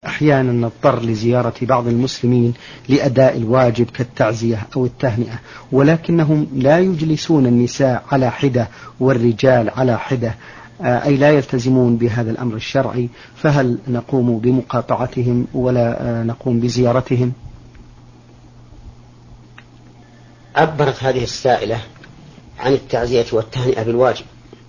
أحيانا نضطر لزيارة بعض المسلمين لأداء الواجب كالتعزية أو التهنئة، ولكنهم لا يجلسون النساء على حدة والرجال على حدة، أي لا يلتزمون بهذا الأمر الشرعي، فهل نقوم بمقاطعتهم ولا نقوم بزيارتهم؟ عبرت هذه السائلة عن التعزية والتهنئة بالواجب،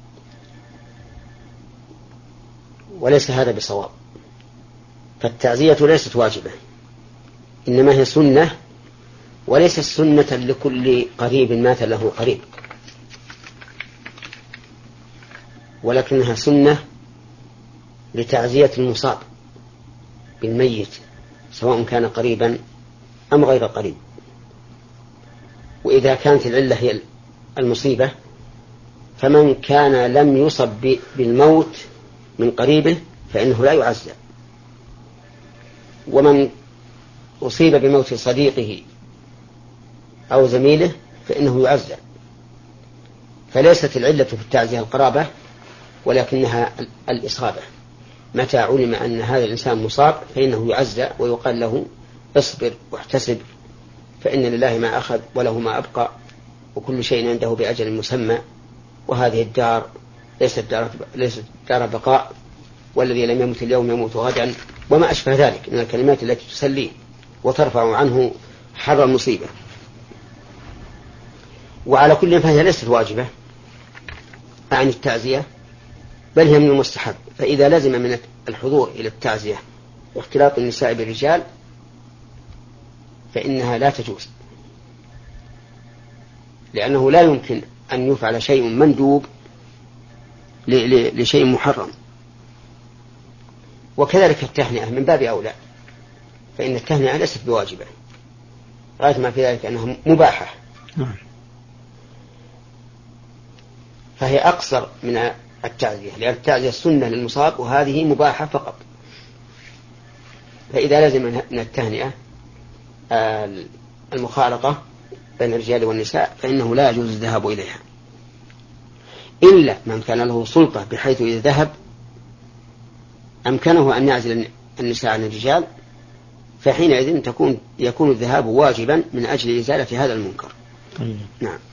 وليس هذا بصواب، فالتعزية ليست واجبة، إنما هي سنة، وليست سنة لكل قريب مات له قريب، ولكنها سنة لتعزية المصاب بالميت سواء كان قريبا أم غير قريب. وإذا كانت العلة هي المصيبة، فمن كان لم يصب بالموت من قريبه فإنه لا يعزى، ومن أصيب بموت صديقه أو زميله فإنه يعزى. فليست العلة في التعزية القرابة، ولكنها الإصابة. متى علم أن هذا الإنسان مصاب فإنه يعزى ويقال له اصبر واحتسب، فإن لله ما أخذ وله ما أبقى، وكل شيء عنده بأجل مسمى، وهذه الدار ليست دار بقاء، والذي لم يمت اليوم يموت غدا، وما أشبه ذلك من الكلمات التي تسليه وترفع عنه حر المصيبة. وعلى كل فهي ليست واجبة عن التعزية، بل هي من المستحب. فإذا لزم من الحضور إلى التعزية واختلاط النساء بالرجال فإنها لا تجوز، لأنه لا يمكن أن يفعل شيء مندوب لشيء محرم. وكذلك التهنئة من باب أولى، فإن التهنئة ليست بواجبة، غاية ما في ذلك أنها مباحة، فهي أقصر من التعزية، لأن التعزية السنة للمصاب وهذه مباحة فقط. فإذا لازم من التهنئة المخالطة بين الرجال والنساء فإنه لا يجوز الذهاب إليها، إلا من كان له سلطة بحيث إذا ذهب أمكنه أن يعزل النساء عن الرجال، فحينئذ يكون الذهاب واجبا من أجل إزالة هذا المنكر. طيب. نعم.